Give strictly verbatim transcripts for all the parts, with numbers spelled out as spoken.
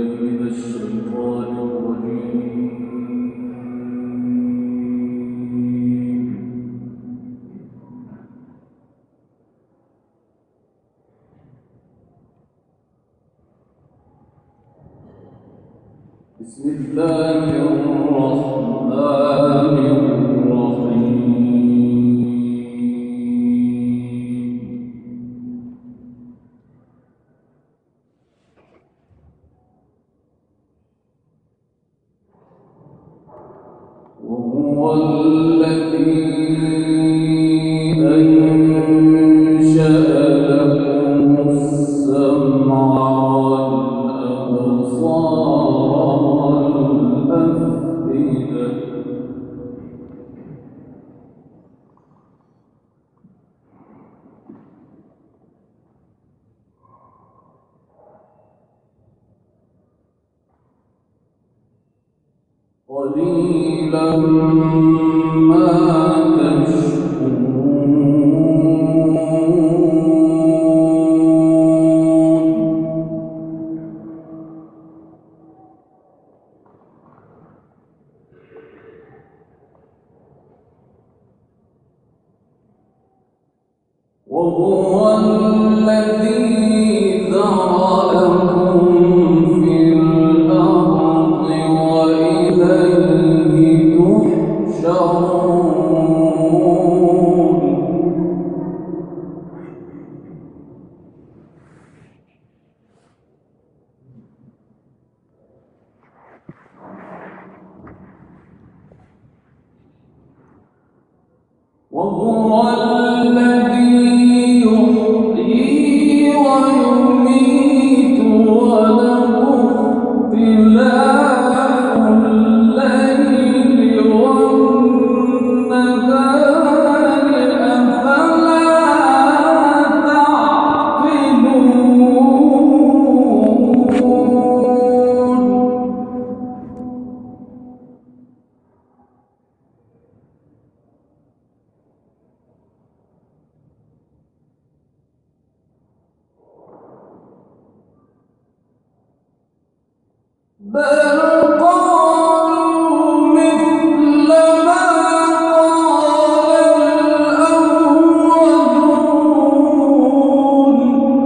بسم الله الرحمن الرحيم. وهو الذي أنشأ لكم السمع والأبصار والأفئدة. قليلا ما تشكرون. وهو الذي ذرأكم في الأرض وإليه تحشرون. وهو الذي يحيي ويميت وله اختلاف الليل والنهار أفلا تعقلون. بل قالوا مثل ما قال الأولون.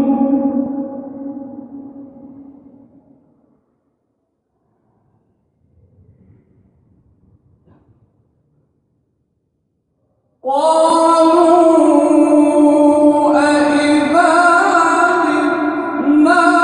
قالوا أإذا متنا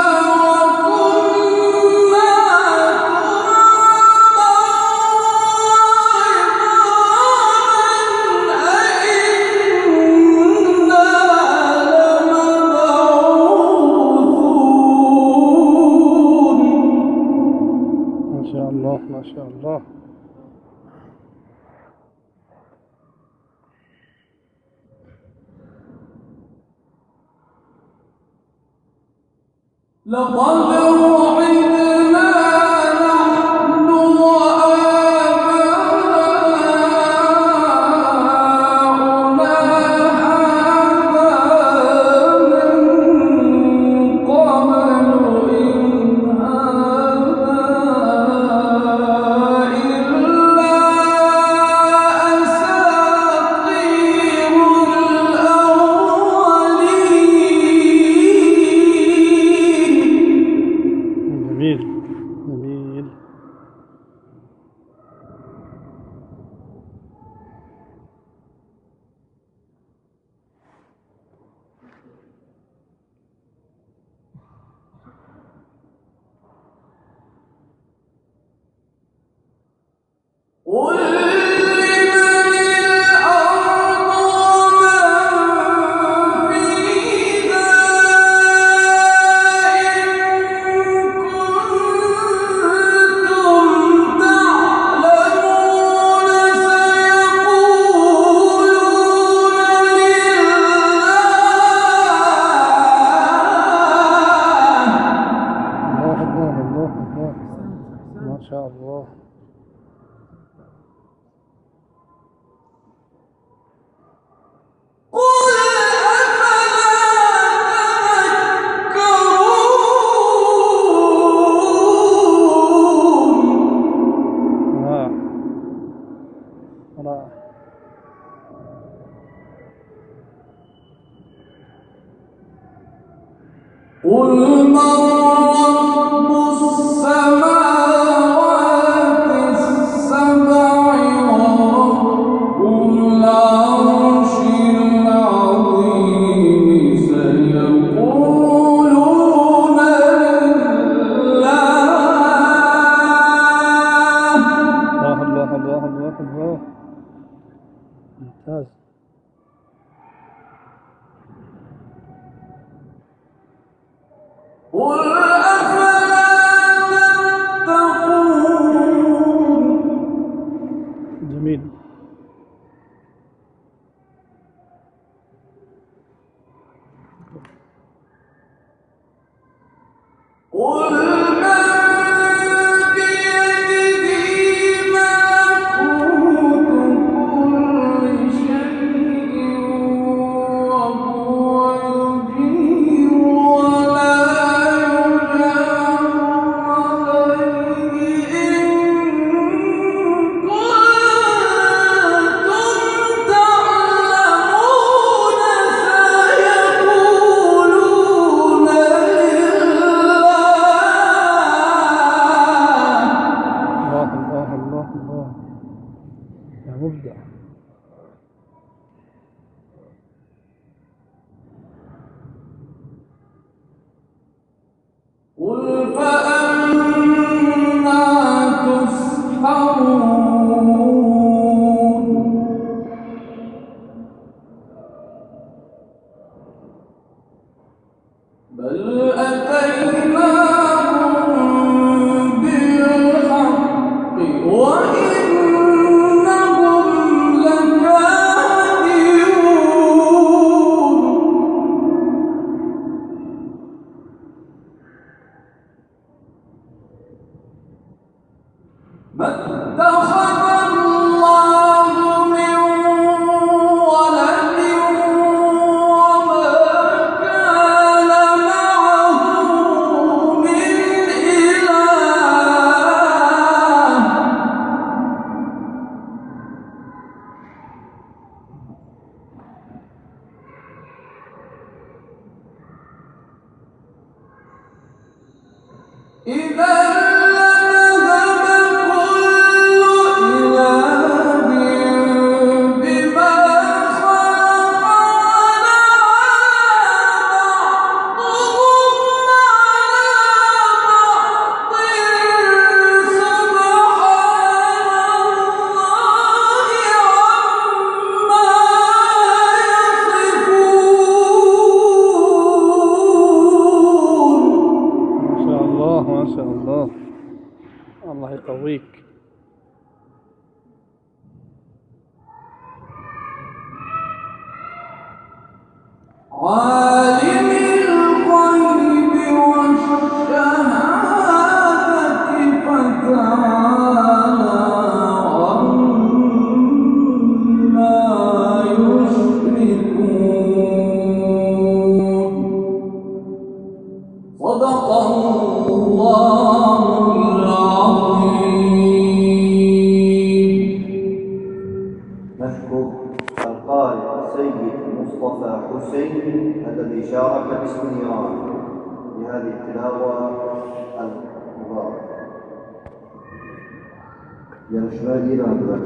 ما شاء الله. لقد وعدنا نحن وآباؤنا هذا من قبل إن هذا إلا أساطير الأولين. جميل جميل. قل لمن الأرض ومن فيها إن كنتم تعلمون سيقولون لله. الله أكبر الله أكبر. ما شاء الله. قل من رب السماوات السبع ورب العرش العظيم سيقولون لله. الله الله الله الله الله. ممتاز. قل أفلا تتقون. جميل. قل من بيده ملكوت كل شيء وهو يجير ولا يجار عليه إن كنتم تعلمون سيقولون الله الله الله الله. يا مبدع. قل فأنا تسحرون. بل أتيناهم بالحق وإنهم لكاذبون. ما اتخذ الله من ولد وما كان معه من إله. إذا لذهب كل إله بما خلق ولا بعضهم على بعض سبحان الله عما يصفون. ما شاء الله ما شاء الله. الله يقويك. عالم الغيب والشهادة فتعالى عما يشركون. صدق الله العظيم. نشكر القارئ السيد مصطفى حسين الذي شارك باسم نيران بهذه التلاوة المباركة. يا مشاهدينا